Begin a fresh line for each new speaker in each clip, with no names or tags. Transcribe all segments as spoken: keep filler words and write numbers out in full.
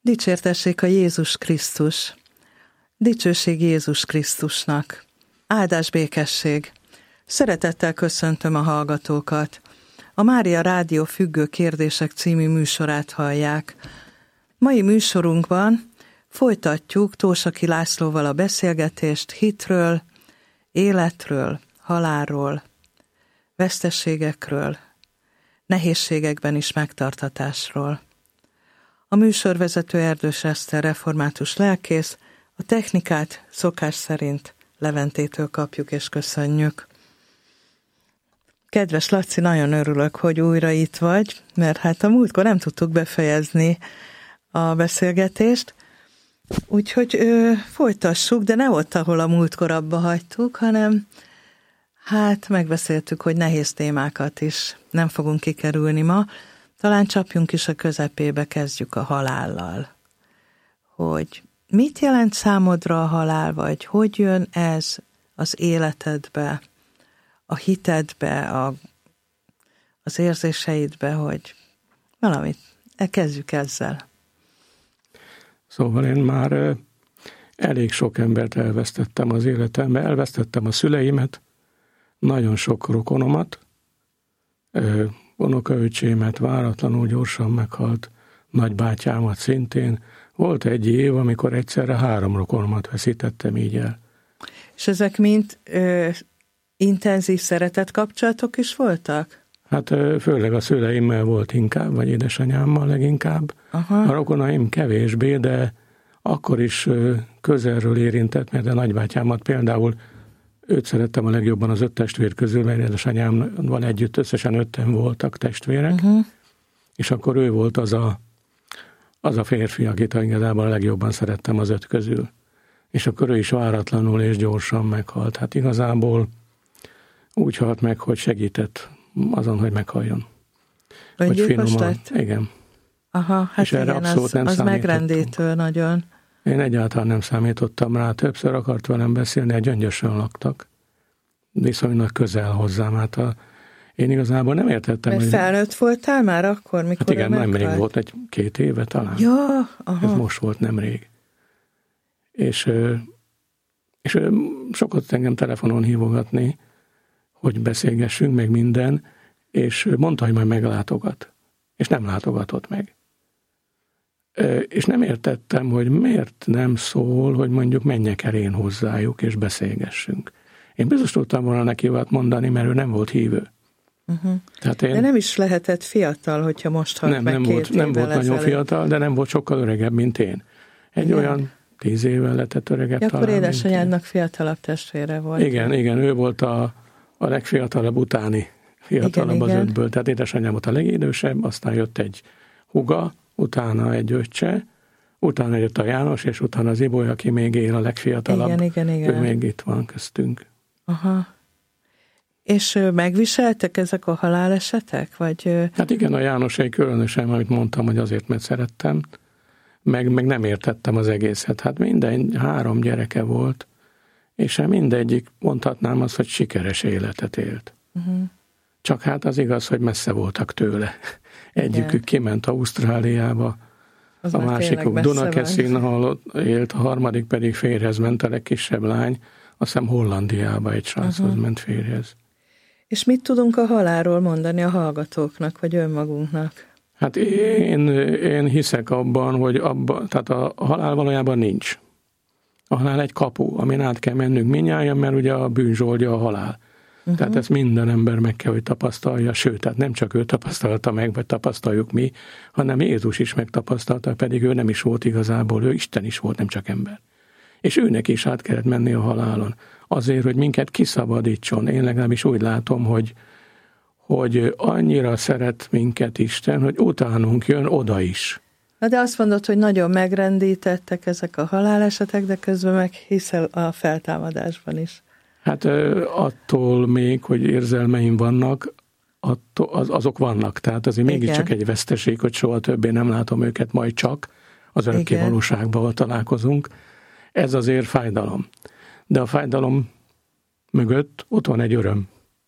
Dicsértessék a Jézus Krisztus! Dicsőség Jézus Krisztusnak! Áldás, békesség! Szeretettel köszöntöm a hallgatókat! A Mária Rádió Függő Kérdések című műsorát hallják. Mai műsorunkban folytatjuk Tórsaki Lászlóval a beszélgetést hitről, életről, halálról, veszteségekről, nehézségekben is megtartatásról. A műsorvezető Erdős Eszter református lelkész, a technikát szokás szerint Leventétől kapjuk és köszönjük. Kedves Laci, nagyon örülök, hogy újra itt vagy, mert hát a múltkor nem tudtuk befejezni a beszélgetést, úgyhogy ö, folytassuk, de ne ott, ahol a múltkor abba hagytuk, hanem hát megbeszéltük, hogy nehéz témákat is nem fogunk kikerülni ma. Talán csapjunk is a közepébe, kezdjük a halállal. Hogy mit jelent számodra a halál, vagy hogy jön ez az életedbe, a hitedbe, a, az érzéseidbe, hogy valamit, kezdjük ezzel.
Szóval én már elég sok embert elvesztettem az életembe, elvesztettem a szüleimet, nagyon sok rokonomat, unokaöcsémet váratlanul gyorsan meghalt, nagybátyámat szintén. Volt egy év, amikor egyszerre három rokonomat veszítettem így el.
És ezek mind ö, intenzív szeretett kapcsolatok is voltak?
Hát ö, főleg a szüleimmel volt inkább, vagy édesanyámmal leginkább. Aha. A rokonaim kevésbé, de akkor is ö, közelről érintett, mert a nagybátyámat például őt szerettem a legjobban az öt testvér közül, mert édesanyámmal együtt összesen ötten voltak testvérek, uh-huh. és akkor ő volt az a, az a férfi, akit igazából a legjobban szerettem az öt közül. És akkor ő is váratlanul és gyorsan meghalt. Hát igazából úgy halt meg, hogy segített azon, hogy meghalljon.
Öngyilkos lett?
Igen.
Aha, hát
és erre
igen,
abszolút
az,
nem
az megrendítő nagyon.
Én egyáltalán nem számítottam rá, többször akart velem beszélni, egy Gyöngyösön laktak. Viszonylag közel hozzám. Hát a, én igazából nem értettem.
Mert
hogy...
felnőtt voltál már akkor, mikor
Hát igen, nemrég volt, egy két éve talán.
Ja, aha.
Ez most volt nemrég. És, és sokat engem telefonon hívogatni, hogy beszélgessünk, meg minden, és mondta, hogy majd meglátogat. És nem látogatott meg. És nem értettem, hogy miért nem szól, hogy mondjuk menjek el én hozzájuk, és beszélgessünk. Én biztos tudtam volna neki olyat mondani, mert ő nem volt hívő.
Uh-huh.
Tehát én...
De nem is lehetett fiatal, hogyha most halt
nem,
meg
nem
két
volt, nem volt nagyon
ezelőtt.
fiatal, de nem volt sokkal öregebb, mint én. Egy igen. olyan tíz évvel lehetett öregebb
ja,
talán.
Akkor édesanyádnak fiatalabb testvére volt.
Igen, igen, ő volt a, a legfiatalabb utáni fiatalabb igen, az igen. ötből. Tehát édesanyám volt a legidősebb, aztán jött egy húga, utána egy öccse, utána jött a János, és utána az Iboly, aki még él, a legfiatalabb.
Igen, igen, igen.
Ő még itt van köztünk.
Aha. És megviseltek ezek a halálesetek? Vagy...
Hát igen, a Jánosé különösen, amit mondtam, hogy azért, mert szerettem, meg, meg nem értettem az egészet. Hát minden három gyereke volt, és mindegyik mondhatnám azt, hogy sikeres életet élt. Uh-huh. Csak hát az igaz, hogy messze voltak tőle. Egyikük igen. kiment Ausztráliába, az a másikuk Dunakeszin élt, a harmadik pedig férjhez ment, a legkisebb lány, azt hiszem Hollandiába egy sráchoz uh-huh. ment férjhez.
És mit tudunk a halálról mondani a hallgatóknak, vagy önmagunknak?
Hát én, én hiszek abban, hogy abban, tehát a halál valójában nincs. A halál egy kapu, amin át kell mennünk mindnyájan, mert ugye a bűn zsoldja a halál. Uh-huh. Tehát ezt minden ember meg kell, hogy tapasztalja, sőt, tehát nem csak ő tapasztalta meg, vagy tapasztaljuk mi, hanem Jézus is megtapasztalta, pedig ő nem is volt igazából, ő Isten is volt, nem csak ember. És őnek is át kellett menni a halálon. Azért, hogy minket kiszabadítson. Én legalábbis úgy látom, hogy, hogy annyira szeret minket Isten, hogy utánunk jön oda is.
Na de azt mondod, hogy nagyon megrendítettek ezek a halálesetek, de közben meg hiszel a feltámadásban is.
Hát attól még, hogy érzelmeim vannak, attól, az, azok vannak. Tehát azért mégiscsak egy veszteség, hogy soha többé nem látom őket, majd csak az örökké valóságban találkozunk. Ez azért fájdalom. De a fájdalom mögött ott van egy öröm,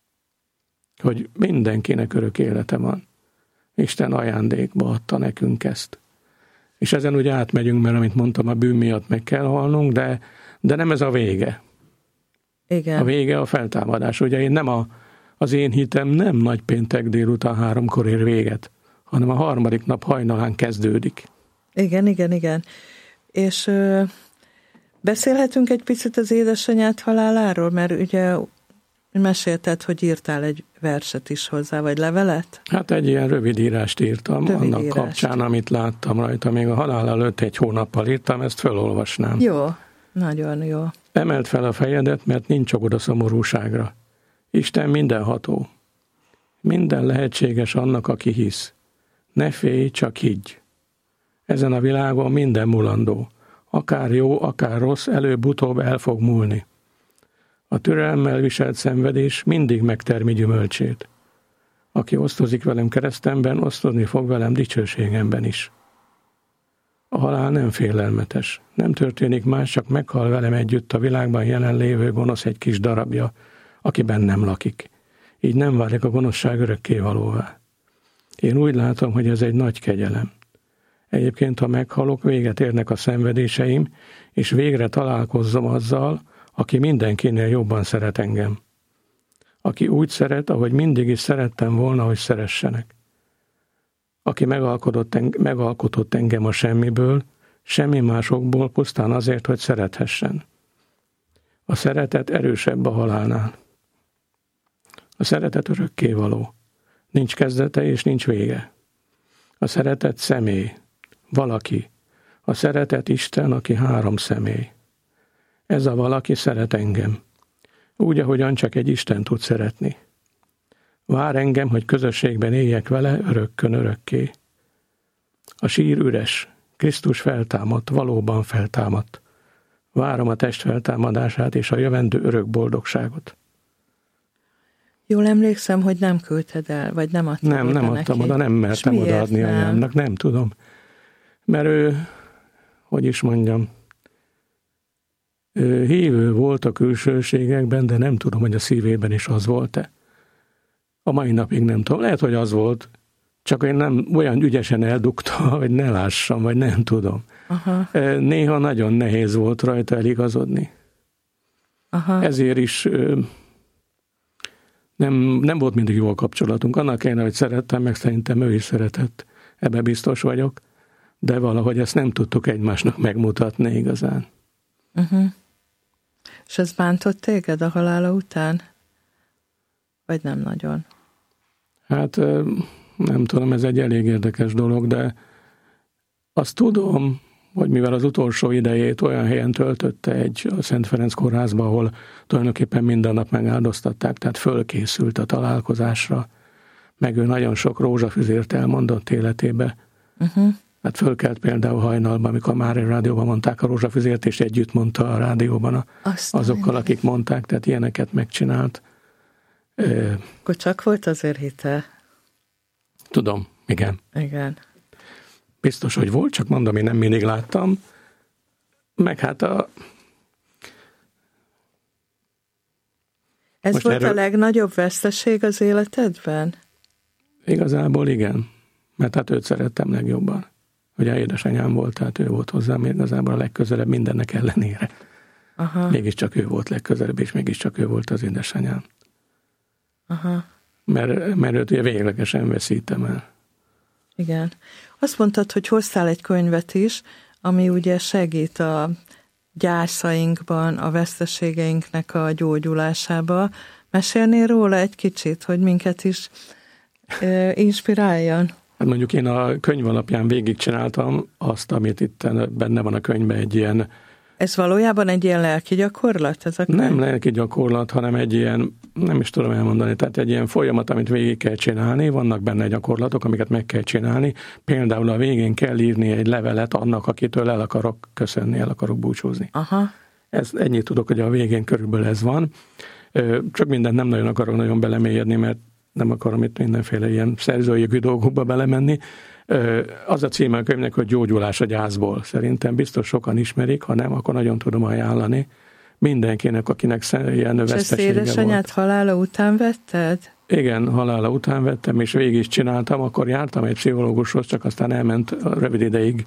hogy mindenkinek örök élete van. Isten ajándékba adta nekünk ezt. És ezen ugye átmegyünk, mert amit mondtam, a bűn miatt meg kell halnunk, de, de nem ez a vége.
Igen.
A vége a feltámadás. Ugye én nem a, az én hitem nem nagypéntek délután háromkor ér véget, hanem a harmadik nap hajnalán kezdődik.
Igen, igen, igen. És ö, beszélhetünk egy picit az édesanyád haláláról, mert ugye mesélted, hogy írtál egy verset is hozzá, vagy levelet?
Hát egy ilyen rövid írást írtam,
rövid
annak
írást.
kapcsán, amit láttam rajta, még a halál előtt egy hónappal írtam, ezt felolvasnám.
Jó, nagyon jó.
Emeld fel a fejedet, mert nincs okod a szomorúságra. Isten mindenható. Minden lehetséges annak, aki hisz. Ne félj, csak higgy. Ezen a világon minden mulandó. Akár jó, akár rossz, előbb-utóbb el fog múlni. A türelemmel viselt szenvedés mindig megtermi gyümölcsét. Aki osztozik velem keresztemben, osztozni fog velem dicsőségemben is. A halál nem félelmetes. Nem történik más, csak meghal velem együtt a világban jelenlévő gonosz egy kis darabja, aki bennem lakik. Így nem válik a gonoszság örökkévalóvá. Én úgy látom, hogy ez egy nagy kegyelem. Egyébként, ha meghalok, véget érnek a szenvedéseim, és végre találkozzom azzal, aki mindenkinél jobban szeret engem. Aki úgy szeret, ahogy mindig is szerettem volna, hogy szeressenek. Aki megalkotott, enge, megalkotott engem a semmiből, semmi másokból, pusztán azért, hogy szerethessen. A szeretet erősebb a halálnál. A szeretet örökkévaló. Nincs kezdete és nincs vége. A szeretet személy, valaki. A szeretet Isten, aki három személy. Ez a valaki szeret engem. Úgy, ahogyan csak egy Isten tud szeretni. Vár engem, hogy közösségben éljek vele örökkön örökké. A sír üres, Krisztus feltámadt, valóban feltámadt. Várom a test feltámadását és a jövendő örök boldogságot.
Jól emlékszem, hogy nem küldted el, vagy nem adtam
Nem,
oda
nem
neki.
adtam oda, nem mertem odaadni
nem?
anyámnak, nem tudom. Mert ő, hogy is mondjam, ő hívő volt a külsőségekben, de nem tudom, hogy a szívében is az volt-e. A mai napig nem tudom. Lehet, hogy az volt, csak én nem olyan ügyesen eldugta, hogy ne lássam, vagy nem tudom.
Aha.
Néha nagyon nehéz volt rajta eligazodni.
Aha.
Ezért is nem, nem volt mindig jó a kapcsolatunk. Annak kéne, hogy szerettem, meg szerintem ő is szeretett. Ebben biztos vagyok. De valahogy ezt nem tudtuk egymásnak megmutatni igazán.
Uh-huh. És ez bántott téged a halála után? Vagy nem nagyon?
Hát nem tudom, ez egy elég érdekes dolog, de azt tudom, hogy mivel az utolsó idejét olyan helyen töltötte egy a Szent Ferenc kórházba, ahol tulajdonképpen minden nap megáldoztatták, tehát fölkészült a találkozásra, meg ő nagyon sok rózsafüzért elmondott életébe. Uh-huh. Hát fölkelt például hajnalban, amikor már a rádióban mondták a rózsafüzért, és együtt mondta a rádióban a, azokkal, akik mondták, tehát ilyeneket megcsinált.
Akkor csak volt azért hite?
Tudom, igen.
Igen.
Biztos, hogy volt, csak mondom, én nem mindig láttam. Meg hát a...
Ez
Most
volt
erről...
a legnagyobb veszteség az életedben?
Igazából igen, mert hát őt szerettem legjobban. Ugye édesanyám volt, tehát ő volt hozzám igazából a legközelebb mindennek ellenére. Aha. Mégiscsak ő volt legközelebb, és mégiscsak ő volt az édesanyám.
Aha.
Mert, mert őt ugye véglegesen veszítem el.
Igen. Azt mondtad, hogy hoztál egy könyvet is, ami ugye segít a gyászainkban, a veszteségeinknek a gyógyulásába. Mesélnél róla egy kicsit, hogy minket is e, inspiráljon?
Hát mondjuk én a könyv alapján végigcsináltam azt, amit itt benne van a könyvben, egy ilyen...
Ez valójában egy ilyen lelki gyakorlat? Ez a könyv?
Nem lelki gyakorlat, hanem egy ilyen, nem is tudom elmondani, tehát egy ilyen folyamat, amit végig kell csinálni, vannak benne gyakorlatok, amiket meg kell csinálni. Például a végén kell írni egy levelet annak, akitől el akarok köszönni, el akarok búcsúzni. Aha. Ez, ennyit tudok, hogy a végén körülbelül ez van. Csak mindent nem nagyon akarok nagyon belemélyedni, mert nem akarom itt mindenféle ilyen szerzőjogi dolgokba belemenni. Az a címe a könyvnek, hogy Gyógyulás a gyászból. Szerintem biztos sokan ismerik, ha nem, akkor nagyon tudom ajánlani mindenkinek, akinek ilyen vesztesége volt. És ezt
édesanyád halála után vetted?
Igen, halála után vettem, és végig is csináltam, akkor jártam egy pszichológushoz, csak aztán elment rövid ideig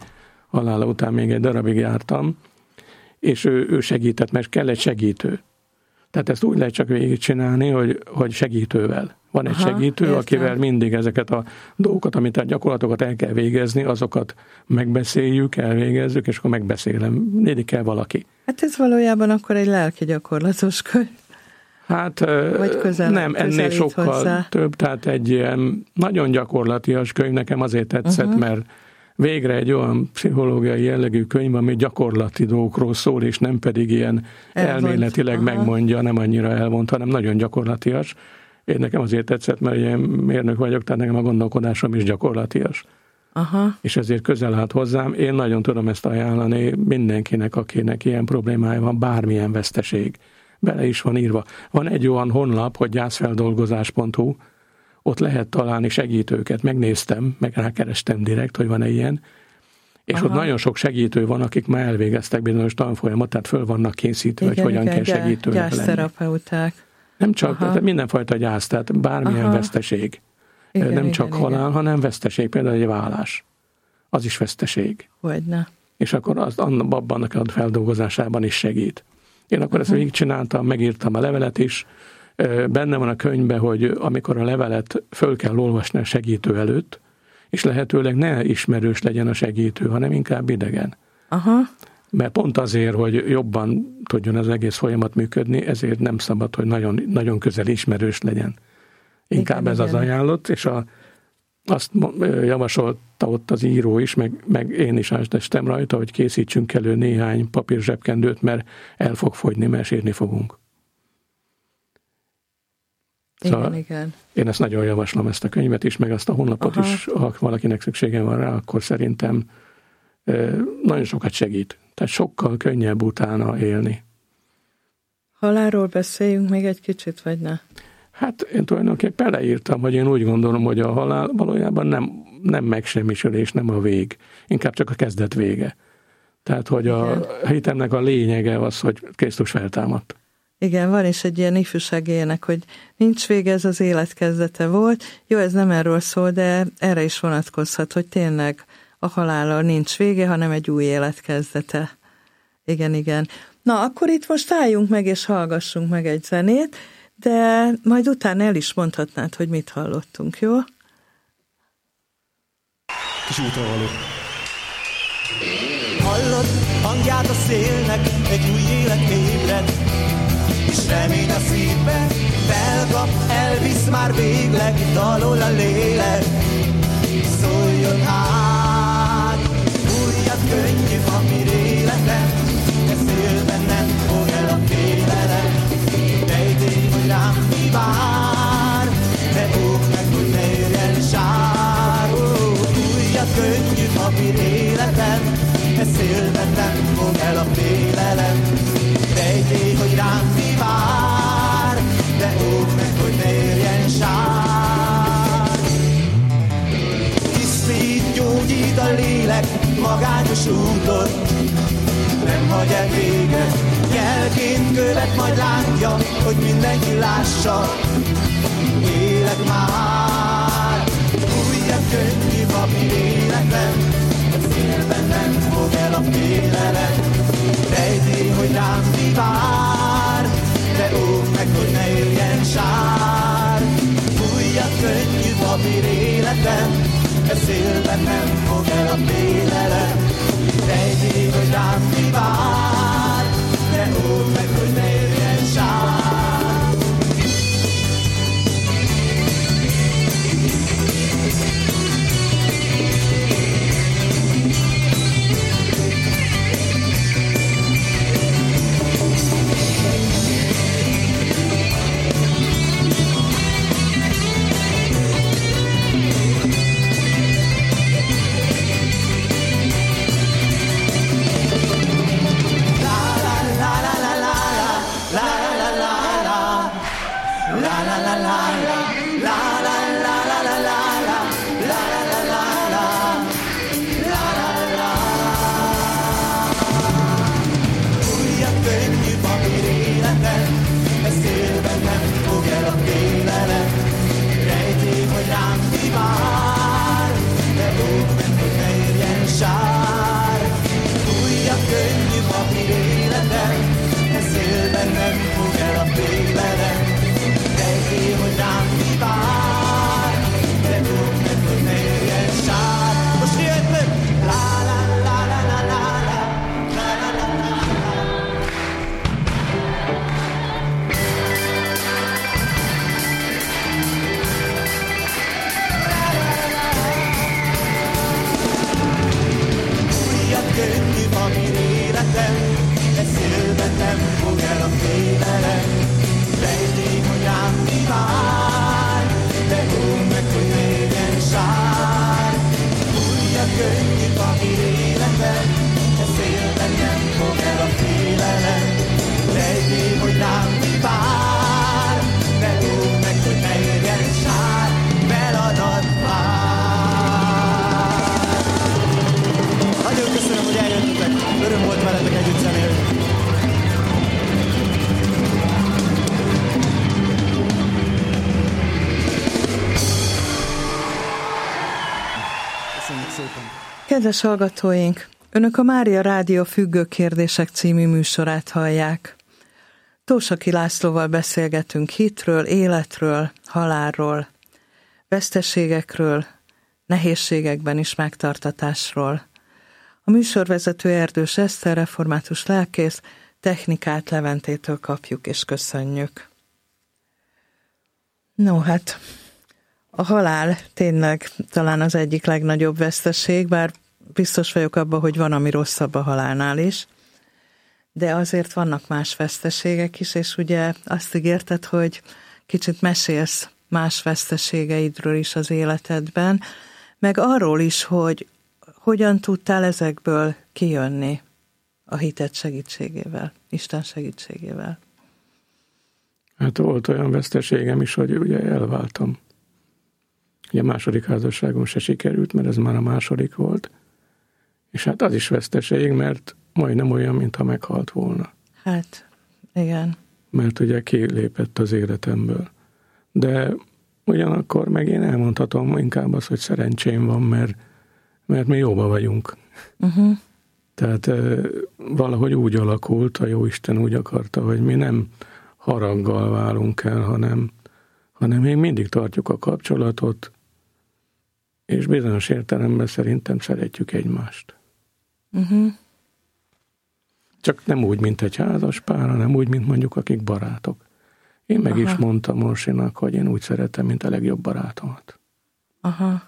halála után még egy darabig jártam, és ő, ő segített, mert kell egy segítő. Tehát ezt úgy lehet csak végigcsinálni, hogy, hogy segítővel. Van egy Aha, segítő, értem. Akivel mindig ezeket a dolgokat, amit a gyakorlatokat el kell végezni, azokat megbeszéljük, elvégezzük, és akkor megbeszélem. Mindig kell valaki.
Hát ez valójában akkor egy lelki gyakorlatos könyv.
Hát közel, nem, ennél sokkal hozzá. Több, tehát egy ilyen nagyon gyakorlatias könyv nekem azért tetszett, uh-huh. mert végre egy olyan pszichológiai jellegű könyv, ami gyakorlati dolgokról szól, és nem pedig ilyen Elvont. elméletileg Aha. megmondja, nem annyira elvont, hanem nagyon gyakorlatias. Én nekem azért tetszett, mert ilyen mérnök vagyok, tehát nekem a gondolkodásom is gyakorlatias. Aha. És ezért közel állt hozzám. Én nagyon tudom ezt ajánlani mindenkinek, akinek ilyen problémája van, bármilyen veszteség. Bele is van írva. Van egy olyan honlap, hogy gyászfeldolgozás pont hu, ott lehet találni segítőket. Megnéztem, meg rákerestem direkt, hogy van-e ilyen, és Aha. ott nagyon sok segítő van, akik már elvégeztek bizonyos tanfolyamot, tehát föl vannak készítve, igen, hogy hogyan igen, kell segítőnek lenni.
Gyászterapeuták.
Nem csak, tehát mindenfajta gyász, tehát bármilyen Aha. veszteség. Igen, nem igen, csak igen, halál, igen. hanem veszteség, például egy vállás. Az is veszteség.
Hogyne.
És akkor az, abban a feldolgozásában is segít. Én akkor uh-huh. ezt végigcsináltam, megírtam a levelet is. Benne van a könyvben, hogy amikor a levelet föl kell olvasni a segítő előtt, és lehetőleg ne ismerős legyen a segítő, hanem inkább idegen. Aha. Mert pont azért, hogy jobban tudjon az egész folyamat működni, ezért nem szabad, hogy nagyon, nagyon közel ismerős legyen. Inkább igen, ez igen. az ajánlott, és a, azt javasolta ott az író is, meg, meg én is átestem rajta, hogy készítsünk elő néhány papír zsebkendőt, mert el fog fogyni, mert sírni fogunk. Szóval igen, igen. Én ezt nagyon javaslom, ezt a könyvet is, meg azt a honlapot Aha. is, ha valakinek szüksége van rá, akkor szerintem nagyon sokat segít. Tehát sokkal könnyebb utána élni.
Halálról beszéljünk még egy kicsit, vagy ne?
Hát én tulajdonképpen leírtam, hogy én úgy gondolom, hogy a halál valójában nem, nem megsemmisülés, nem a vég. Inkább csak a kezdet vége. Tehát, hogy Igen. a hitemnek a lényege az, hogy Krisztus feltámadt.
Igen, van is egy ilyen ifjúsági ének, hogy nincs vége, ez az élet kezdete volt. Jó, ez nem erről szól, de erre is vonatkozhat, hogy tényleg a halállal nincs vége, hanem egy új élet kezdete. Igen, igen. Na, akkor itt most álljunk meg, és hallgassunk meg egy zenét, de majd utána el is mondhatnád, hogy mit hallottunk, jó?
Kis útravaló. Hallod hangját a szélnek, egy új élet ébred, és remény a szívben felkap, elvisz már végleg, dalol a lélek. Szóljon át, újat könnyű, amír életem, ez szélben nem fog el a félelem. Rejtély, hogy rám mi vár, de óvd meg, hogy ne érjen sár. Újat könnyű, amír életem, ez szélben nem fog el a félelem. Rejtély, hogy rám mi vár, de óvd meg, hogy ne érjen sár. Tisztít, gyógyít a lélek, magányos úton, nem hagy el véget, jelként követ, majd látja, hogy mindenki lássa. Élek már, újabb könnyű papír életem, a szélben nem fog el a félelem. Rejtély, hogy rám mi vár, de óvd meg, hogy ne érjen sár. Újabb könnyű papír életem, e szélben nem fog el a félelem. Rejtély, hogy rám mi vár, de óvd meg, hogy ne érjen sár. Sár, félelem, rejtély, hogy rám mi vár, de tudom meg, hogy ne érjen sár. Most jött meg! La la la la la la la la la la la la. Újat könnyű van életem, de szélben nem fog el a félelem. Rejtély, hogy rám mi vár, de tudom meg, hogy ne érjen sár. Újat könnyű van életem, de szélben nem fog el a félelem. Rejtély, hogy rám mi vár, de tudom meg, hogy ne érjen sár. Feladat vár. Nagyon köszönöm, hogy eljöttetek. Öröm volt veletek együtt zenélni. Köszönjük szépen.
Kedves hallgatóink, Önök a Mária Rádió Függő kérdések című műsorát hallják. Tósaki Lászlóval beszélgetünk hitről, életről, halálról, veszteségekről, nehézségekben is megtartatásról. A műsorvezető Erdős Eszter, református lelkész, technikát Leventétől kapjuk és köszönjük. No, hát a halál tényleg talán az egyik legnagyobb veszteség, bár biztos vagyok abban, hogy van, ami rosszabb a halálnál is, de azért vannak más veszteségek is, és ugye azt ígérted, hogy kicsit mesélsz más veszteségeidről is az életedben, meg arról is, hogy hogyan tudtál ezekből kijönni a hited segítségével, Isten segítségével.
Hát volt olyan veszteségem is, hogy ugye elváltam. Ugye a második házasságom se sikerült, mert ez már a második volt. És hát az is veszteség, mert majdnem olyan, mintha meghalt volna.
Hát, igen.
Mert ugye kilépett az életemből. De ugyanakkor meg én elmondhatom inkább azt, hogy szerencsém van, mert, mert mi jóba vagyunk. Uh-huh. Tehát e, valahogy úgy alakult, a Jóisten úgy akarta, hogy mi nem haraggal válunk el, hanem, hanem még mindig tartjuk a kapcsolatot, és bizonyos értelemben szerintem szeretjük egymást. Uh-huh. Csak nem úgy, mint egy házas pár, hanem úgy, mint mondjuk akik barátok. Én meg Aha. is mondtam Orsinak, hogy én úgy szeretem, mint a legjobb barátomat. Aha.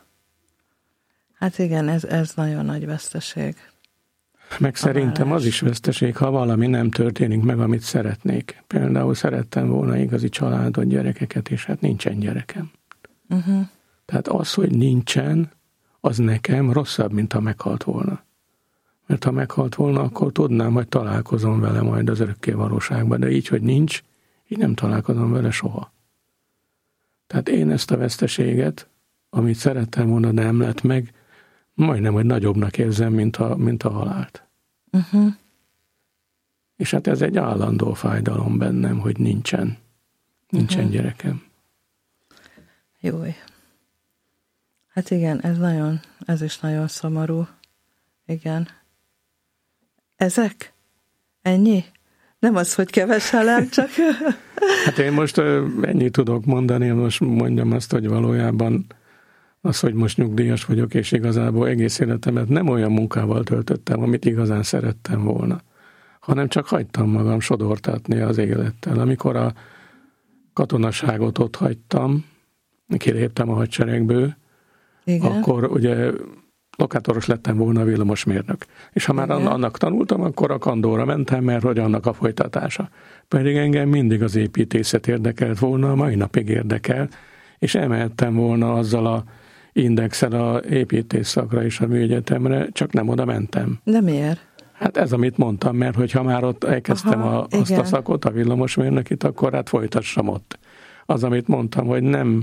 Hát igen, ez, ez nagyon nagy veszteség.
Meg szerintem az is veszteség, ha valami nem történik meg, amit szeretnék. Például szerettem volna igazi családot, gyerekeket, és hát nincsen gyerekem. Uh-huh. Tehát az, hogy nincsen, az nekem rosszabb, mint ha meghalt volna. Mert ha meghalt volna, akkor tudnám, hogy találkozom vele majd az örökké valóságban, de így, hogy nincs, így nem találkozom vele soha. Tehát én ezt a veszteséget, amit szerettem volna, de nem lett meg, majdnem, hogy nagyobbnak érzem, mint a, mint a halált. Uh-huh. És hát ez egy állandó fájdalom bennem, hogy nincsen. Nincsen uh-huh. gyerekem.
Jój. Hát igen, ez nagyon, ez is nagyon szomorú. Igen. Ezek? Ennyi? Nem az, hogy keveselem, csak...
Hát én most ennyit tudok mondani, most mondjam azt, hogy valójában az, hogy most nyugdíjas vagyok, és igazából egész életemet nem olyan munkával töltöttem, amit igazán szerettem volna, hanem csak hagytam magam sodortatni az élettel. Amikor a katonaságot ott hagytam, kiléptem a hadseregből, igen. Akkor ugye lokátoros lettem volna a villamosmérnök. És ha már igen. annak tanultam, akkor a kandóra mentem, mert hogy annak a folytatása. Pedig engem mindig az építészet érdekelt volna, a mai napig érdekel, és emeltem volna azzal a indexel a építész szakra és a műegyetemre, csak nem oda mentem.
De miért?
Hát ez, amit mondtam, mert hogyha már ott elkezdtem Aha, a, azt a szakot, a villamosmérnökit, akkor hát folytassam ott. Az, amit mondtam, hogy nem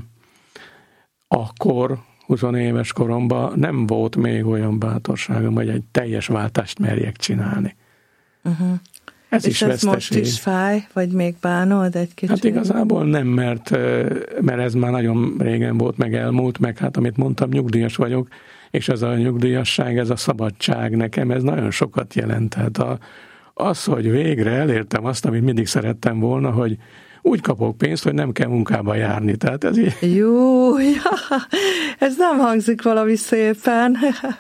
akkor, húsz éves koromban nem volt még olyan bátorságom, hogy egy teljes váltást merjek csinálni. Uh-huh. Ez
és
is
ez
veszteség.
most is fáj, vagy még bánod egy kicsit?
Hát igazából nem, mert, mert ez már nagyon régen volt, meg elmúlt, meg hát amit mondtam, nyugdíjas vagyok, és ez a nyugdíjasság, ez a szabadság nekem, ez nagyon sokat jelent. Tehát a, az, hogy végre elértem azt, amit mindig szerettem volna, hogy úgy kapok pénzt, hogy nem kell munkába járni. Tehát ez így...
Jó, ja, ez nem hangzik valami szépen.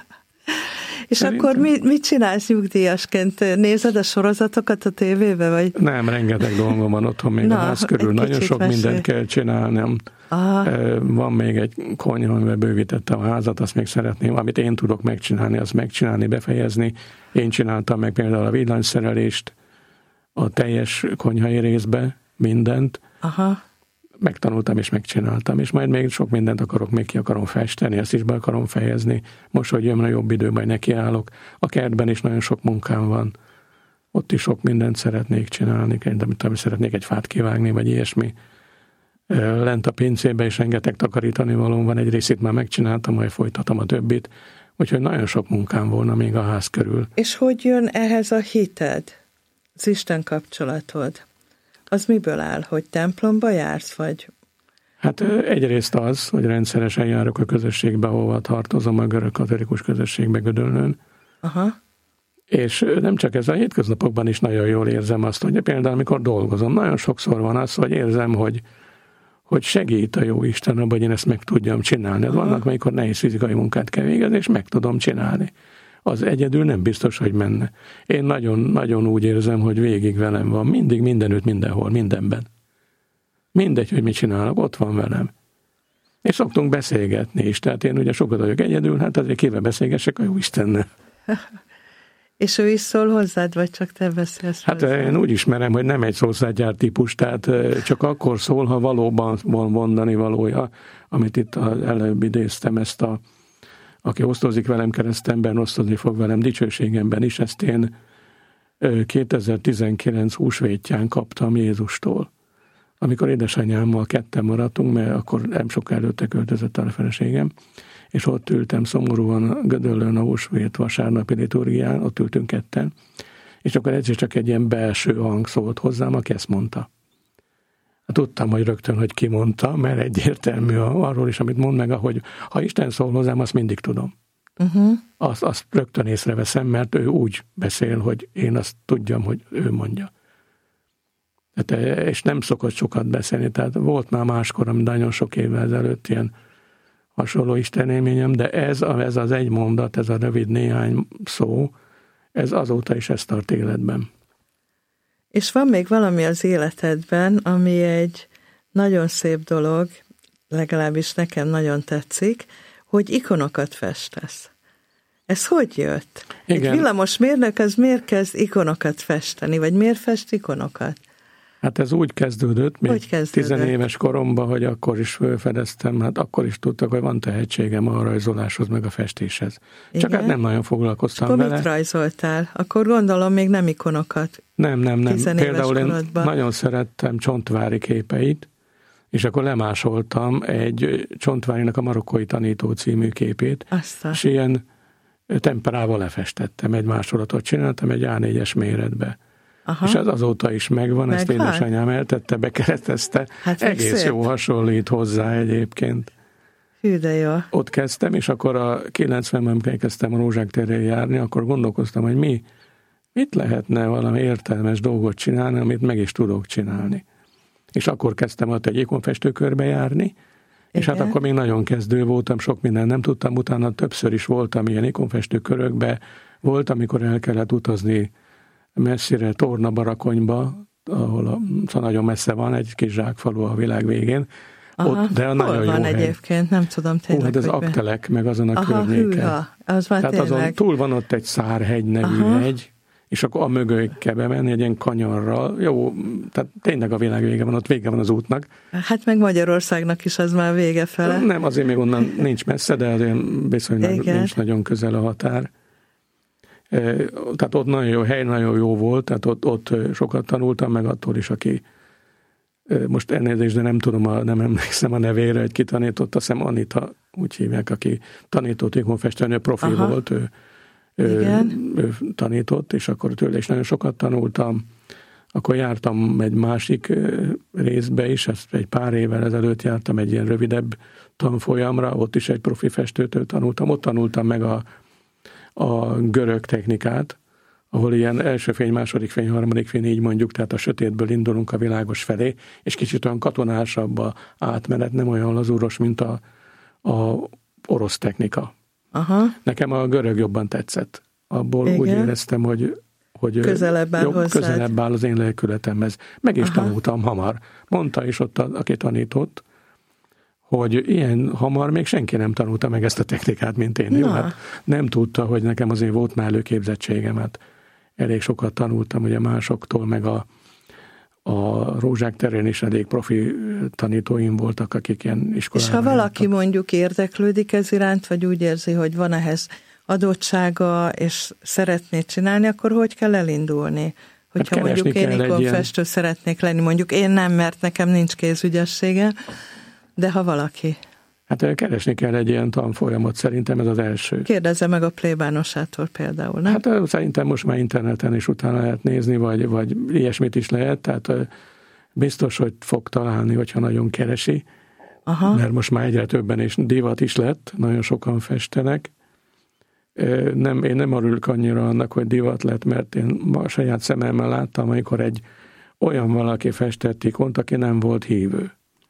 És Szerintem... akkor mit, mit csinálsz nyugdíjasként? Nézed a sorozatokat a tévébe? Vagy?
Nem, rengeteg dolgom van otthon még Na, a ház körül. Nagyon sok mesélj. mindent kell csinálnom. Aha. Van még egy konyha, amivel bővítettem a házat, azt még szeretném, amit én tudok megcsinálni, azt megcsinálni, befejezni. Én csináltam meg például a villanyszerelést, a teljes konyhai részbe, mindent. Aha. Megtanultam és megcsináltam, és majd még sok mindent akarok, még ki akarom festeni, ezt is be akarom fejezni. Most, hogy jön a jobb idő, majd nekiállok. A kertben is nagyon sok munkám van. Ott is sok mindent szeretnék csinálni, amit szeretnék egy fát kivágni, vagy ilyesmi. Lent a pincébe is rengeteg takarítani valóm van, egy részét már megcsináltam, majd folytatom a többit. Úgyhogy nagyon sok munkám volna még a ház körül.
És hogy jön ehhez a hited, az Isten kapcsolatod? Az miből áll, hogy templomba jársz, vagy?
Hát egyrészt az, hogy rendszeresen járok a közösségbe, ahova tartozom, a görög katolikus közösségbe Gödöllőn. Aha. És nem csak ez, a hétköznapokban is nagyon jól érzem azt, hogy például amikor dolgozom, nagyon sokszor van az, hogy érzem, hogy, hogy segít a jó Isten abban, hogy én ezt meg tudjam csinálni. Aha. Vannak, amikor nehéz fizikai munkát kell végezni, és meg tudom csinálni. Az egyedül nem biztos, hogy menne. Én nagyon-nagyon úgy érzem, hogy végig velem van. Mindig, mindenütt, mindenhol, mindenben. Mindegy, hogy mit csinálok, ott van velem. És szoktunk beszélgetni is. Tehát én ugye sokat vagyok egyedül, hát azért kivel beszélgessek a jó Istennel.
És ő is szól hozzád, vagy csak te beszélsz
Hát hozzá? Én úgy ismerem, hogy nem egy szószátgyár típus, tehát csak akkor szól, ha valóban van mondani valója, amit itt előbb idéztem, ezt a aki osztozik velem keresztemben, osztozni fog velem dicsőségemben is. Ezt én kétezer-tizenkilenc húsvétján kaptam Jézustól. Amikor édesanyámmal ketten maradtunk, mert akkor nem sok előtte költözött el a feleségem, és ott ültem szomorúan Gödöllőn a húsvét vasárnapi liturgián, ott ültünk ketten, és akkor egyszer csak egy ilyen belső hang szólt hozzám, aki ezt mondta. Hát tudtam, hogy rögtön, hogy ki mondta, mert egyértelmű arról is, amit mond meg, hogy ha Isten szól hozzám, azt mindig tudom. Uh-huh. Azt, azt rögtön észreveszem, mert ő úgy beszél, hogy én azt tudjam, hogy ő mondja. Tehát, és nem szokott sokat beszélni, tehát volt már máskor, ami nagyon sok évvel ezelőtt ilyen hasonló istenélményem, de ez, ez az egy mondat, ez a rövid néhány szó, ez azóta is ezt tart életben.
És van még valami az életedben, ami egy nagyon szép dolog, legalábbis nekem nagyon tetszik, hogy ikonokat festesz. Ez hogy jött? Igen. Egy villamosmérnök az miért kezd ikonokat festeni, vagy miért fest ikonokat?
Hát ez úgy kezdődött, még tizenéves koromban, hogy akkor is felfedeztem, hát akkor is tudtak, hogy van tehetségem a rajzoláshoz, meg a festéshez. Csak Igen? hát nem nagyon foglalkoztam
akkor
vele.
Akkor mit rajzoltál? Akkor gondolom még nem ikonokat.
Nem, nem, nem. Például én nagyon szerettem Csontvári képeit, és akkor lemásoltam egy Csontvárinak a Marokkói tanító című képét, Aztán. és ilyen temperával lefestettem, egy másolatot csináltam egy á négyes méretbe. Aha. És ez azóta is megvan, megvan? Ezt édesanyám eltette, bekeresztezte. Hát egész szép. Jó hasonlít hozzá egyébként.
Hű, de jó.
Ott kezdtem, és akkor a kilencvenben, amikor kezdtem a Rózsák térén járni, akkor gondolkoztam, hogy mi, mit lehetne valami értelmes dolgot csinálni, amit meg is tudok csinálni. És akkor kezdtem ott egy ikonfestőkörbe járni, igen. és hát akkor még nagyon kezdő voltam, sok minden nem tudtam, utána többször is voltam ilyen ikonfestőkörökbe, volt, amikor el kellett utazni messzire, Tornabarakonyba, ahol a, szóval nagyon messze van, egy kis zsákfalu a világ végén.
Aha, ott, de hol nagyon van jó egyébként? Nem tudom tényleg.
Hú, hát az Aktelek, meg azon a Aha, környéken. Hűha,
az már
Tehát azon túl van ott egy Szárhegy nevű Aha. hegy, és akkor a mögöig kell bemenni egy ilyen kanyarral. Jó, tehát tényleg a világ vége van, ott vége van az útnak.
Hát meg Magyarországnak is az már vége fele.
Nem, azért még onnan nincs messze, de azért viszonylag Igen. nincs nagyon közel a határ. Tehát ott nagyon jó hely, nagyon jó volt, tehát ott, ott sokat tanultam, meg attól is, aki most elnézést, de nem tudom, a, nem emlékszem a nevére, hogy ki tanított, azt hiszem Anita, úgy hívják, aki tanított ikonfestőnő, profi Aha. volt, ő, ő, ő tanított, és akkor tőle is nagyon sokat tanultam. Akkor jártam egy másik részbe is, ezt egy pár évvel ezelőtt jártam egy ilyen rövidebb tanfolyamra, ott is egy profi festőtől tanultam, ott tanultam meg a a görög technikát, ahol ilyen első fény, második fény, harmadik fény, így mondjuk, tehát a sötétből indulunk a világos felé, és kicsit olyan katonásabb a átmenet, nem olyan lazúros, mint a, a orosz technika.
Aha.
Nekem a görög jobban tetszett. Abból igen. úgy éreztem, hogy, hogy
közelebb áll,
jobb, közelebb áll az én lelkületemhez. Meg is Aha. tanultam hamar. Mondta is ott, aki tanított, hogy ilyen hamar még senki nem tanulta meg ezt a technikát, mint én. Jó, hát nem tudta, hogy nekem azért volt már előképzettségemet. Elég sokat tanultam ugye másoktól, meg a, a Rózsák terén is elég profi tanítóim voltak, akik ilyen iskolában.
És ha valaki
jártak.
mondjuk érdeklődik ez iránt, vagy úgy érzi, hogy van ehhez adottsága, és szeretné csinálni, akkor hogy kell elindulni? Hogyha hát mondjuk én ikonfestő ilyen... szeretnék lenni, mondjuk én nem, mert nekem nincs kézügyessége, de ha valaki...
Hát keresni kell egy ilyen tanfolyamot, szerintem ez az első.
Kérdezze meg a plébánosától például, nem?
Hát szerintem most már interneten is utána lehet nézni, vagy, vagy ilyesmit is lehet, tehát biztos, hogy fog találni, hogyha nagyon keresi, Aha. mert most már egyre többen és divat is lett, nagyon sokan festenek. Nem, én nem örülök annyira annak, hogy divat lett, mert én a saját szememmel láttam, amikor egy olyan valaki festett ikont, aki nem volt hívő.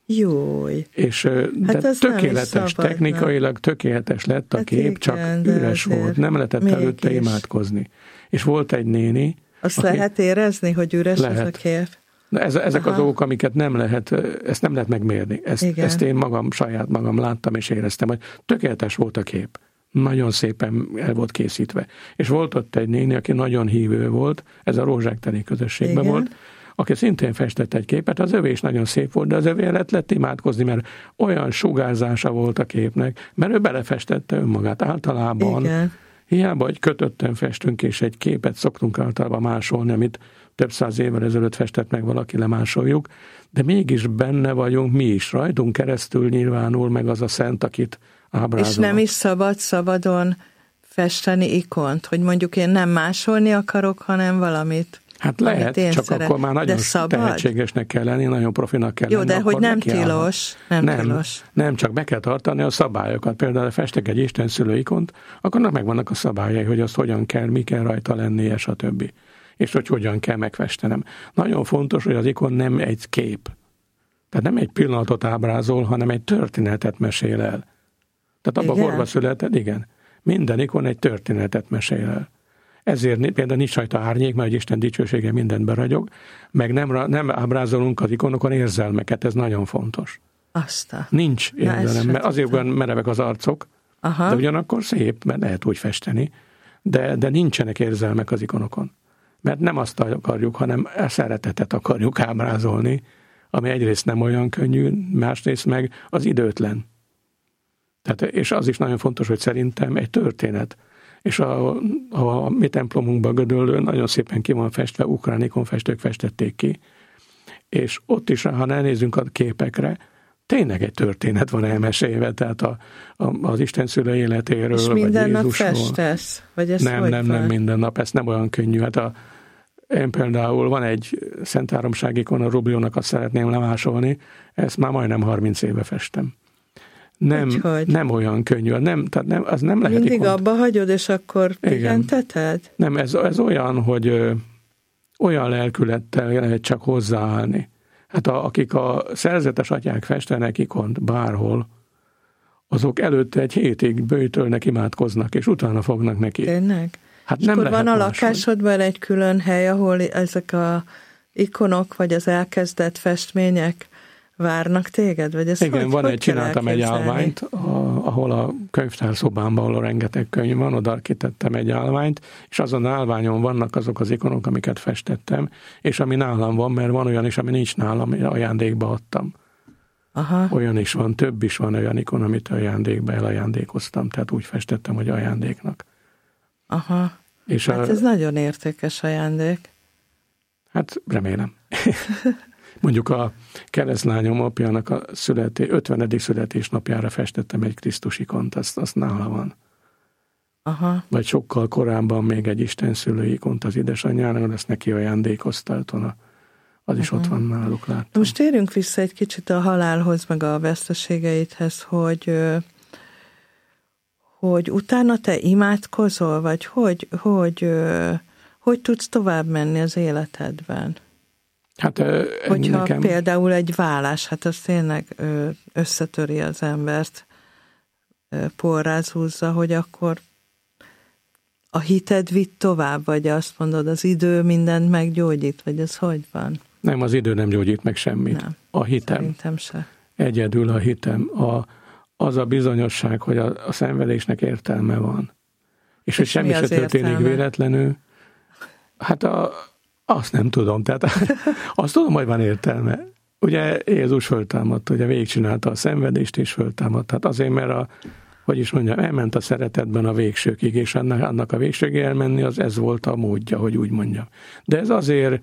Jój.
És hát de tökéletes, szabad, technikailag nem. tökéletes lett a hát kép, igen, csak üres volt, nem lehetett előtte is imádkozni. És volt egy néni...
Azt aki... lehet érezni, hogy üres lehet. Ez a kép?
Ez, ezek Aha. a dolgok, amiket nem lehet, ezt nem lehet megmérni. Ezt, ezt én magam, saját magam láttam és éreztem, hogy tökéletes volt a kép. Nagyon szépen el volt készítve. És volt ott egy néni, aki nagyon hívő volt, ez a Rózsák teri közösségben igen. volt, aki szintén festett egy képet, az övé is nagyon szép volt, de az övé lett, lett imádkozni, mert olyan sugárzása volt a képnek, mert ő belefestette önmagát általában. Igen. Hiába, hogy kötötten festünk, és egy képet szoktunk általában másolni, amit több száz évvel ezelőtt festett meg valaki, lemásoljuk, de mégis benne vagyunk mi is, rajtunk keresztül nyilvánul meg az a szent, akit ábrázol. És
nem is szabad szabadon festeni ikont, hogy mondjuk én nem másolni akarok, hanem valamit.
Hát lehet, csak szeret. Akkor már nagyon tehetségesnek kell lenni, nagyon profinak kell
Jó,
lenni.
Jó, de hogy nem tilos. Nem, nem tilos.
Nem, csak be kell tartani a szabályokat. Például festek egy istenszülő ikont, akkor megvannak a szabályai, hogy azt hogyan kell, mi kell rajta lennie, stb. És hogy hogyan kell megfestenem. Nagyon fontos, hogy az ikon nem egy kép. Tehát nem egy pillanatot ábrázol, hanem egy történetet mesél el. Tehát abban korba születed, igen. Minden ikon egy történetet mesél el. Ezért például nincs rajta árnyék, mert Isten dicsősége mindent beragyog, meg nem, nem ábrázolunk az ikonokon érzelmeket, ez nagyon fontos.
Aztán.
Nincs érzelem, mert azért olyan merevek az arcok, Aha. de ugyanakkor szép, mert lehet úgy festeni, de, de nincsenek érzelmek az ikonokon. Mert nem azt akarjuk, hanem a szeretetet akarjuk ábrázolni, ami egyrészt nem olyan könnyű, másrészt meg az időtlen. Tehát, és az is nagyon fontos, hogy szerintem egy történet. És a, a, a mi templomunkban Gödöllőn nagyon szépen ki van festve, ukrán ikonfestők festették ki, és ott is, ha elnézünk a képekre, tényleg egy történet van elmesélve, tehát a, a, az istenszülő életéről,
és
vagy
minden
Jézusról.
nap festesz? Vagy ez
nem, nem, nem minden nap, ez nem olyan könnyű. Hát a, én például van egy Szent Háromság ikon, a Rubiónak azt szeretném lemásolni, ezt már majdnem harminc éve festem. Nem, hogy, nem olyan könnyű, nem, tehát nem, az nem lehet.
Mindig ikont. Abba hagyod, és akkor pihenteted?
Nem, ez, ez olyan, hogy ö, olyan lelkülettel lehet csak hozzáállni. Hát a, akik a szerzetes atyák festenek ikont bárhol, azok előtte egy hétig böjtölnek, imádkoznak, és utána fognak neki.
Tényleg?
Hát
és
nem
akkor van a
máshogy.
lakásodban egy külön hely, ahol ezek a ikonok, vagy az elkezdett festmények várnak téged? Vagy ez
igen,
hogy,
van
hogy
egy, csináltam egy állványt, a, ahol a könyvtárszobámban, ahol rengeteg könyv van, oda kitettem egy állványt, és azon állványon vannak azok az ikonok, amiket festettem, és ami nálam van, mert van olyan is, ami nincs nálam, ajándékba adtam.
Aha.
Olyan is van, több is van olyan ikon, amit ajándékba elajándékoztam, tehát úgy festettem, hogy ajándéknak.
Aha,
és
hát
a,
ez nagyon értékes ajándék.
Hát remélem. Mondjuk a keresztlányom apjának a születé, ötvenedik születésnapjára festettem egy Krisztus ikont, azt, azt nála van.
Aha.
Vagy sokkal korábban még egy istenszülő ikont az édesanyjának, ezt neki ajándékozta, az is Aha. ott van náluk, láttam.
Most térjünk vissza egy kicsit a halálhoz, meg a veszteségeidhez, hogy, hogy utána te imádkozol, vagy hogy, hogy, hogy tudsz tovább menni az életedben?
Hát,
Hogyha
nekem...
például egy vállás, hát az tényleg összetöri az embert, porráz húzza, hogy akkor a hited vitt tovább, vagy azt mondod, az idő mindent meggyógyít, vagy ez hogy van?
Nem, az idő nem gyógyít meg semmit.
Nem,
a hitem.
Szerintem se.
Egyedül a hitem. A, az a bizonyosság, hogy a, a szenvedésnek értelme van. És, és hogy semmi se történik értelme? Véletlenül. Hát a, azt nem tudom. Tehát azt tudom, hogy van értelme. Ugye Jézus föltámadt, ugye végigcsinálta a szenvedést, és föltámadt. Hát azért, mert a, hogy is mondjam, elment a szeretetben a végsőkig, és annak, annak a végsőkig elmenni, az ez volt a módja, hogy úgy mondjam. De ez azért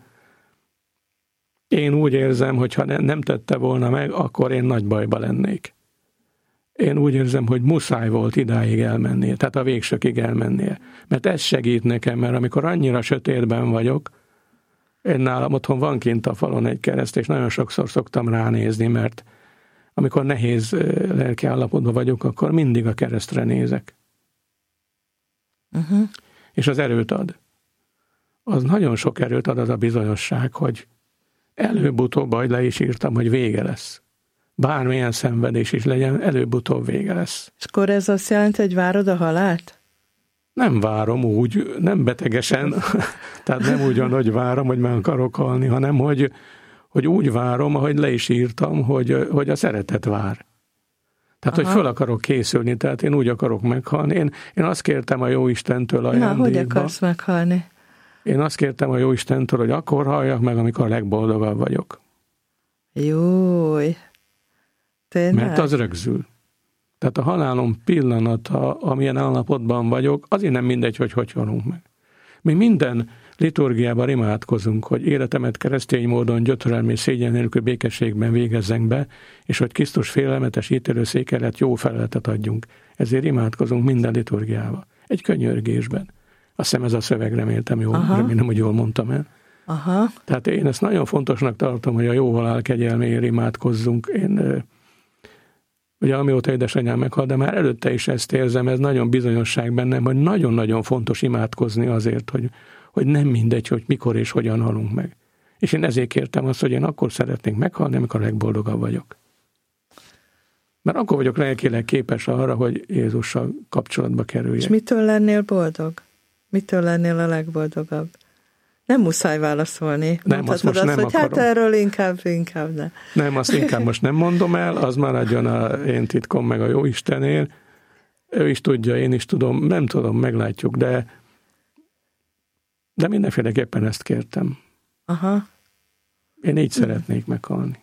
én úgy érzem, hogy ha nem tette volna meg, akkor én nagy bajba lennék. Én úgy érzem, hogy muszáj volt idáig elmennie, tehát a végsőkig elmennie. Mert ez segít nekem, mert amikor annyira sötétben vagyok, én nálam otthon van kint a falon egy kereszt, és nagyon sokszor szoktam ránézni, mert amikor nehéz lelki állapotban vagyok, akkor mindig a keresztre nézek. Uh-huh. És az erőt ad. Az nagyon sok erőt ad az a bizonyosság, hogy előbb-utóbb, ahogy le is írtam, hogy vége lesz. Bármilyen szenvedés is legyen, előbb-utóbb vége lesz.
És akkor ez azt jelenti, hogy várod a halált?
Nem várom úgy, nem betegesen, tehát nem úgy van, hogy várom, hogy meg akarok halni, hanem hogy, hogy úgy várom, ahogy le is írtam, hogy, hogy a szeretet vár. Tehát, Aha. hogy föl akarok készülni, tehát én úgy akarok meghalni. Én, én azt kértem a Jóistentől ajándékba.
Na, hogy akarsz meghalni?
Én azt kértem a Jóistentől, hogy akkor halljak meg, amikor a legboldogabb vagyok.
Jój! Tényleg?
Mert az rögzül. Tehát a halálom pillanata, amilyen állapotban vagyok, azért nem mindegy, hogy hogy halunk meg. Mi minden liturgiában imádkozunk, hogy életemet keresztény módon gyötrelem és szégyen nélkül békességben végezzünk be, és hogy Krisztus félelmetes ítélőszék előtt jó feleletet adjunk. Ezért imádkozunk minden liturgiában. Egy könyörgésben. Azt hiszem ez a szöveg, reméltem jól, Aha. remélem, hogy jól mondtam el.
Aha.
Tehát én ezt nagyon fontosnak tartom, hogy a jó halál kegyelméért imádkozzunk. Én ugye amióta édesanyám meghalt, de már előtte is ezt érzem, ez nagyon bizonyosság bennem, hogy nagyon-nagyon fontos imádkozni azért, hogy, hogy nem mindegy, hogy mikor és hogyan halunk meg. És én ezért kértem azt, hogy én akkor szeretnék meghalni, amikor a legboldogabb vagyok. Mert akkor vagyok lelkileg képes arra, hogy Jézussal kapcsolatba kerüljek.
És mitől lennél boldog? Mitől lennél a legboldogabb? Nem muszáj válaszolni.
Nem, azt most azt, nem
hogy
akarom.
Hát erről inkább, inkább ne.
Nem, azt inkább most nem mondom el, az maradjon a én titkom meg a Jóistenél. Ő is tudja, én is tudom, nem tudom, meglátjuk, de de mindenféleképpen ezt kértem.
Aha.
Én így szeretnék meghalni.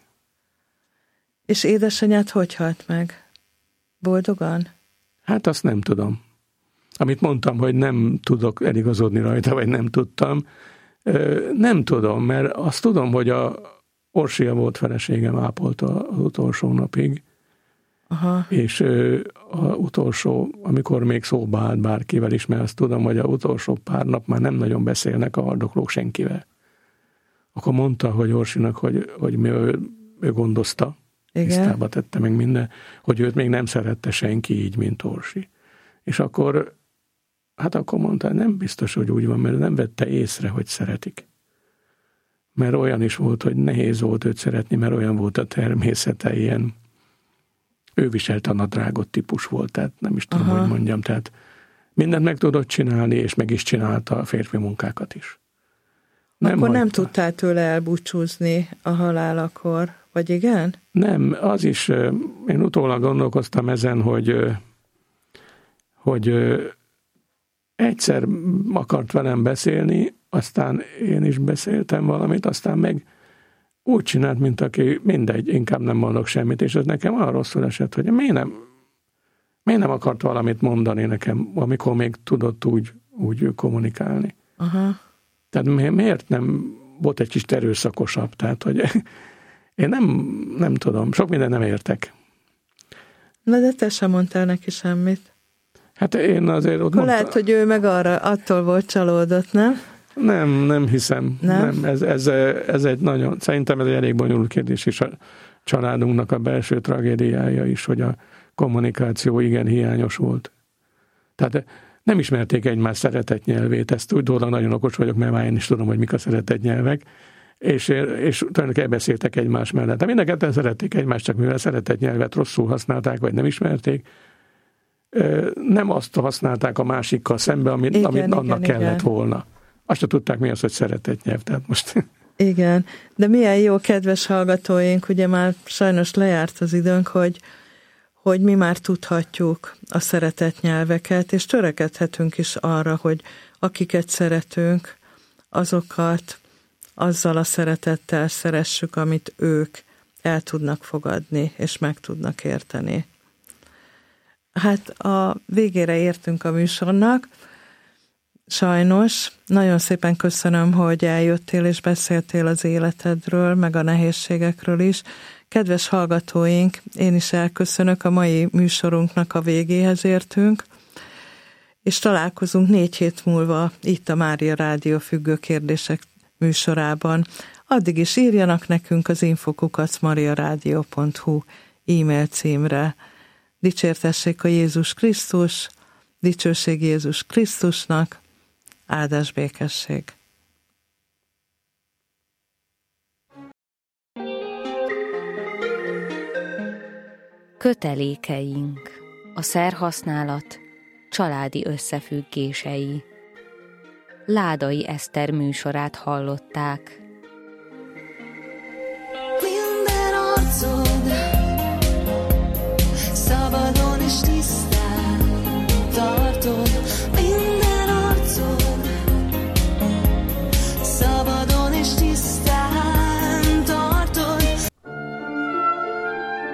És édesanyád hogy halt meg? Boldogan?
Hát azt nem tudom. Amit mondtam, hogy nem tudok eligazodni rajta, vagy nem tudtam, nem tudom, mert azt tudom, hogy a Orsia volt feleségem, ápolta az utolsó napig, Aha. és az utolsó, amikor még szóba állt bárkivel is, mert azt tudom, hogy az utolsó pár nap már nem nagyon beszélnek a haldoklók senkivel. Akkor mondta, hogy Orsinak, hogy, hogy mi ő, ő gondozta, tisztába tette meg minden, hogy őt még nem szerette senki így, mint Orsi. És akkor Hát akkor mondta, nem biztos, hogy úgy van, mert nem vette észre, hogy szeretik. Mert olyan is volt, hogy nehéz volt őt szeretni, mert olyan volt a természete, ilyen ő viselt a nadrágot típus volt, tehát nem is tudom, Aha. hogy mondjam, tehát mindent meg tudott csinálni, és meg is csinálta a férfi munkákat is.
Nem akkor hagyta. Nem tudtál tőle elbúcsúzni a halálakor, vagy igen?
Nem, az is, én utólag gondolkoztam ezen, hogy hogy egyszer akart velem beszélni, aztán én is beszéltem valamit, aztán meg úgy csinált, mint aki mindegy, inkább nem mondok semmit, és ez nekem olyan rosszul esett, hogy miért nem, miért nem akart valamit mondani nekem, amikor még tudott úgy, úgy kommunikálni.
Aha.
Tehát miért nem volt egy kicsit erőszakosabb? Tehát, hogy én nem, nem tudom, sok minden nem értek.
Na de te sem mondtál neki semmit.
Hát én azért ott
mondta... Lehet, hogy ő meg arra attól volt csalódott, nem?
Nem, nem hiszem.
Nem?
nem ez, ez, ez egy nagyon, szerintem ez egy elég bonyolult kérdés is a családunknak a belső tragédiája is, hogy a kommunikáció igen hiányos volt. Tehát nem ismerték egymás szeretett nyelvét. Ezt úgy dolog, nagyon okos vagyok, mert már én is tudom, hogy mik a szeretett nyelvek, és, és tulajdonképpen beszéltek egymás mellett. De mind a ketten szerették egymást, csak mivel szeretett nyelvet rosszul használták, vagy nem ismerték, nem azt használták a másikkal szembe, amit, igen, amit annak igen, kellett igen. volna. Azt sem tudták, mi az, hogy szeretett nyelv. Tehát most...
Igen, de milyen jó, kedves hallgatóink, ugye már sajnos lejárt az időnk, hogy, hogy mi már tudhatjuk a szeretett nyelveket, és törekedhetünk is arra, hogy akiket szeretünk, azokat azzal a szeretettel szeressük, amit ők el tudnak fogadni, és meg tudnak érteni. Hát a végére értünk a műsornak, sajnos. Nagyon szépen köszönöm, hogy eljöttél és beszéltél az életedről, meg a nehézségekről is. Kedves hallgatóink, én is elköszönök, a mai műsorunknak a végéhez értünk, és találkozunk négy hét múlva itt a Mária Rádió Függő Kérdések műsorában. Addig is írjanak nekünk az info kukac mariaradio pont hu e-mail címre. Dicsértessék a Jézus Krisztus, dicsőség Jézus Krisztusnak, áldás békesség.
Kötelékeink, a szerhasználat családi összefüggései. Ládai Eszter műsorát hallották.